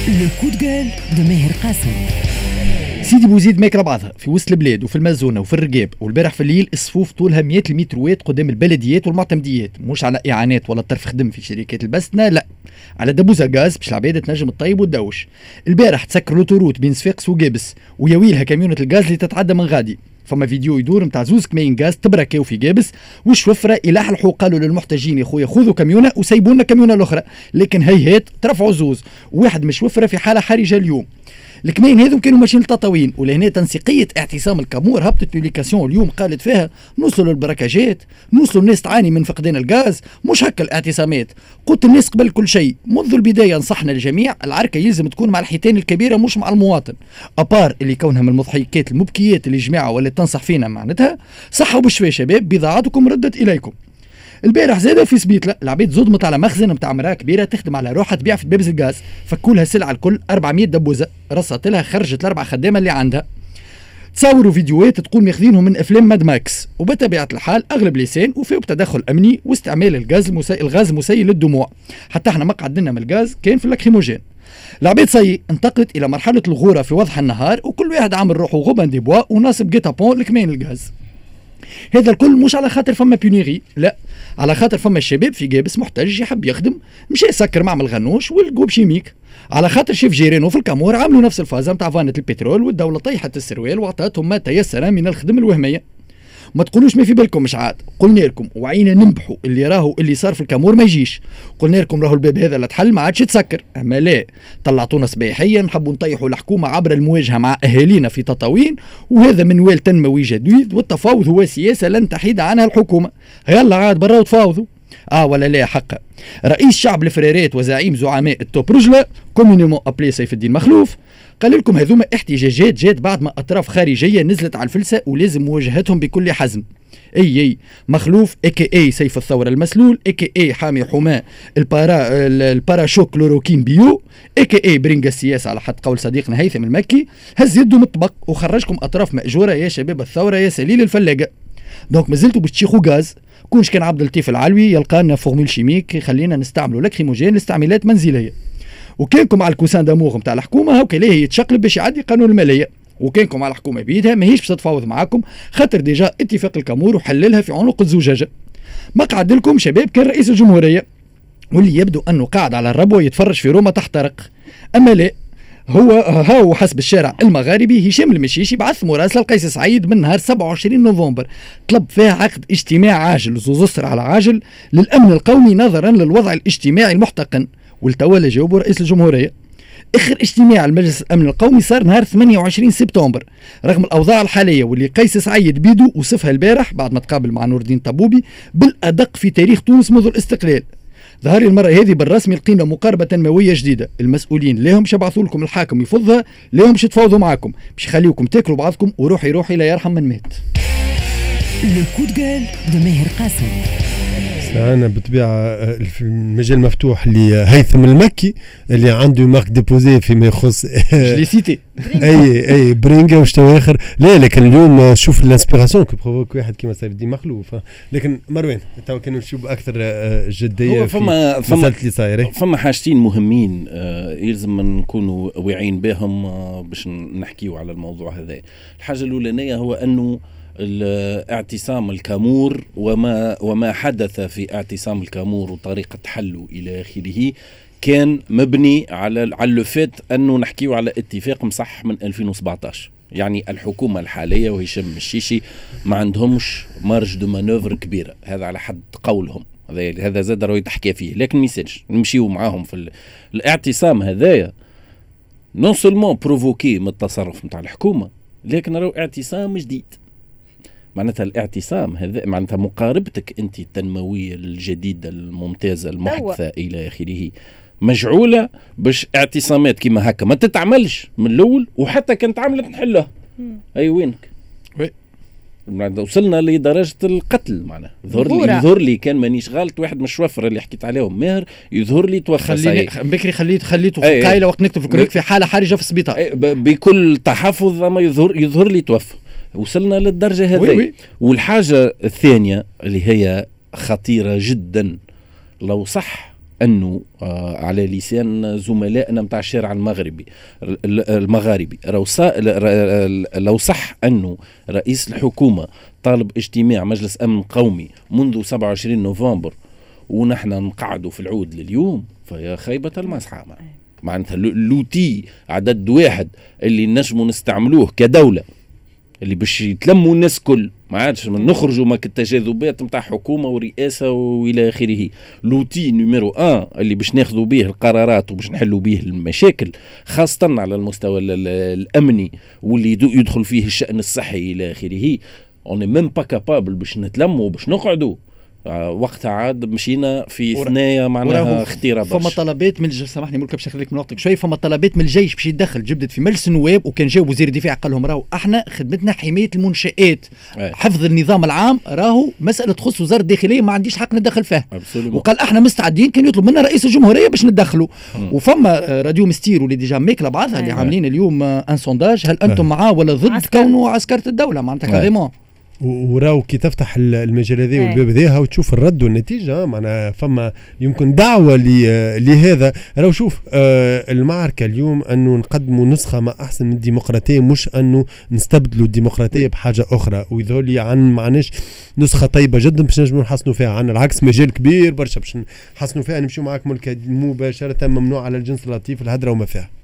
لو كود جال دو ماهر قاسم. سيدي بوزيد ماكله بعضها في وسط البلاد وفي المازونه وفي الرقاب، والبارح في الليل الصفوف طولها 100 المتروات قدام البلديات والمعتمديات، مش على اعانات ولا طرف خدم في شركات البسنه، لا، على دبوزه غاز باش العباد تنجم الطيب والدوش. البارح تسكر لوتوروت بين صفاقس وقابس، ويا ويلها كاميونة الغاز اللي تتعدى من غادي. فما فيديو يدور متاع زوز كمين غاز تبركاو في قابس، والشوفره يلحلحوا قالوا للمحتاجين يا خويا خذوا كاميونه وسيبوا لنا كاميونه الاخرى، لكن هيهات ترفعوا زوز، وواحد مش وفره في حاله حرجه اليوم. الكمين هذو كانوا ماشيين لتطاوين، ولهنا تنسيقيه اعتصام الكامور هبطت بوبليكاسيون اليوم قالت فيها نوصلوا للبركاجات، نوصلوا الناس تعاني من فقدان الغاز، مش هكا الاعتصامات. قلت الناس قبل كل شيء منذ البدايه نصحنا الجميع العركه يلزم تكون مع الحيتان الكبيره مش مع المواطن، ابار اللي كونها من المضحكات المبكيات اللي جماعه ولا تنصح فينا معناتها صحوا بشوي شباب بضاعتكم ردت اليكم. البارح زاد في سبيتلا العبيد زدمت على مخزن نتاع مراه كبيره تخدم على روحها تبيع في بيبز الغاز، فكولها سلعه الكل 400 دبوزه، رصت لها خرجت الاربع خدامه اللي عندها. تصوروا فيديوهات تقول ماخذينهم من افلام ماد ماكس، وبطبيعه الحال اغلب لسان وفيه بتدخل امني واستعمال الغاز مسيل للدموع، حتى احنا مقعد لنا من الغاز كان في اللاكريموجين. العبيد انتقلت الى مرحله الغوره في وضح النهار، وكل واحد عامل روحه غبن دي بوا وناصب جيتابون لكمين الغاز. هذا الكل مش على خاطر فما بيونيغي، لا، على خاطر فما الشباب في قابس محتاج يحب يخدم، مشى يسكر معمل غنوش والقوب شيميك، على خاطر شيف جيرانو في الكامور عملوا نفس الفازه نتاع فانة البترول، والدوله طيحت السروال واعطتهم ما تيسر من الخدم الوهميه. ما تقولوش ما في بالكم، مش عاد قلنا لكم وعينا ننبحوا اللي صار في الكامور ما يجيش، قلنا لكم راهو الباب هذا لا تحل ما عادش يتسكر، اما لا، طلعتونا صباحيا نحبوا نطيحوا الحكومه عبر المواجهه مع اهالينا في تطاوين، وهذا منوال تنموي جديد، والتفاوض هو سياسه لن تحيد عنها الحكومه، يلا عاد برا وتفاوضوا. ولا لا حق رئيس شعب الفريرات وزعيم زعماء التوب رجله كومينيمون ابلي سيف الدين مخلوف قال لكم هذوما احتجاجات جات بعد ما اطراف خارجيه نزلت على الفلسه ولازم مواجهتهم بكل حزم. اي مخلوف اي سيف الثوره المسلول اي حامي حماه الباراشوك كلوروكين بيو اي برينجا السياسه على حد قول صديقنا هيثم المكي، هز يده مطبق وخرجكم اطراف ماجوره يا شباب الثوره يا سليل الفلاقه. دونك مازلتوا باش تشيخوا غاز، كونش كان عبد اللطيف العلوي يلقى لنا فورمول شيميك يخلينا نستعملوا لاكريموجين لاستعمالات منزليه، وكانكم على الكوسان دامور نتاع الحكومه هاكا ليه يتشقلب باش يعدي قانون الماليه، وكانكم على الحكومه بيدها ماهيش باش تتفاوض معاكم خاطر ديجا اتفاق الكامور وحللها في عنق الزجاجه. ما قعد لكم شباب كان رئيس الجمهوريه واللي يبدو انه قاعد على الربوه يتفرج في روما تحترق، اما لا، هو حسب الشارع المغاربي هشام المشيشي بعث مراسله لقيس سعيد من نهار 27 نوفمبر طلب فيها عقد اجتماع عاجل زوزسر على عاجل للامن القومي نظرا للوضع الاجتماعي المحتقن، والتولى جاوبه رئيس الجمهوريه. اخر اجتماع المجلس الامن القومي صار نهار 28 سبتمبر رغم الاوضاع الحاليه واللي قيس سعيد بيدو وصفها البارح بعد ما تقابل مع نور الدين طبوبي بالادق في تاريخ تونس منذ الاستقلال. ظهر المرة هذه بالرسمي لقينا مقاربة تنموية جديدة، المسؤولين ليهم باش يبعثوا لكم الحاكم يفضها، ليهم باش يتفاوضوا معاكم باش يخليوكم تاكلوا بعضكم، وروحي لا يرحم من مات. لو كود جال دو ماهر قاسم. أنا بالطبيعة في المجال مفتوح لهيثم المكي اللي عنده مارك ديبوزي فيما يخص جليسيتي اي برينجا وشتو اخر، لا لكن اليوم شوف الانسبيراسيون كي بروفوك واحد كيما سيف الدين مخلوف، لكن مروان تو كانوا نشوف اكثر جديه فما اللي صايره. فما حاجتين مهمين يلزم نكونوا واعيين بهم باش نحكيوا على الموضوع هذا. الحاجه الاولانيه هو انه الاعتصام الكامور وما حدث في اعتصام الكامور وطريقة حله إلى آخره كان مبني على اللفات أنه نحكيه على اتفاق مصح من 2017. يعني الحكومة الحالية وهشام الشيشي ما عندهمش مارج دو مانوفر كبيرة، هذا على حد قولهم، هذا زاد رأي تحكي فيه، لكن ميساج نمشيو معاهم في الاعتصام هذايا نون سولمون بروفوكي من التصرف متاع الحكومة، لكن راهو اعتصام جديد. معناتها الاعتصام هذا معناتها مقاربتك انت التنمويه الجديده الممتازه المحدثه الى اخره مجعوله باش اعتصامات كيما هكا ما تتعملش من الاول، وحتى كانت عملت نحلها. اي وينك؟ وصلنا لدرجه القتل. معناها يظهر لي كان مانيش غلط، واحد من الشوفر اللي حكيت عليهم ماهر يظهر لي توفى بكري خليته قايله وقت نكتب الكريك في حاله حرجه في السبيطار بكل تحفظ، اما يظهر لي توفى. وصلنا للدرجة هذه. والحاجة الثانية اللي هي خطيرة جدا، لو صح أنه على لسان زملائنا متاع الشارع المغاربي لو صح أنه رئيس الحكومة طالب اجتماع مجلس أمن قومي منذ 27 نوفمبر ونحن نقعدوا في العود لليوم، فيا خيبة المسحة. معناتها اللوتي عدد واحد اللي نجموا نستعملوه كدولة اللي باش يتلموا الناس كل، ما عادش نخرجوا ما التجاذبات متاع حكومة ورئاسة وإلى آخره. لوتي نيميرو 1 اللي باش ناخذوا به القرارات وباش نحلوا به المشاكل خاصة على المستوى الأمني واللي يدخل فيه الشأن الصحي إلى آخره. on n'est même pas capable باش نتلموا باش نقعدوا. وقتها عاد مشينا في ثنايا معناها اختراق. فما طلبات من الجيش، سامحني ملكه باش نخليك من وقتك شوي، فما طلبات من الجيش باش يتدخل، جبدت في مجلس النواب وكان جاوب وزير الدفاع قال لهم راهو احنا خدمتنا حمايه المنشآت حفظ النظام العام، راهو مساله تخص وزاره الداخليه ما عنديش حق ندخل فيها. وقال احنا مستعدين، كان يطلب منا رئيس الجمهوريه باش ندخلوا. وفما راديو مستير واللي ديجا ماكله بعضها اللي عاملين اليوم ان سونداج، هل انتم معاه ولا ضد كونه عسكره الدوله؟ معناتها كاريمون وراو كي تفتح المجال هذا والباب ذا وتشوف الرد والنتيجه، معناها فما يمكن دعوه لهذا. راو شوف المعركه اليوم انه نقدموا نسخه ما احسن من الديمقراطيه، مش انه نستبدلوا الديمقراطيه بحاجه اخرى، ويظهر عن معناش نسخه طيبه جدا باش نجموا نحسنوا فيها. عن العكس مجال كبير برشا باش نحسنوا فيها. نمشيو معاك ملك مباشره، ممنوع على الجنس اللطيف الهدره وما فيها.